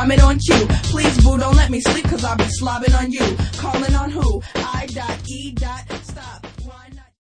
rhyming on cue. Please, boo, don't let me sleep, cause I'll be slobbing on you. Calling on who? I.E.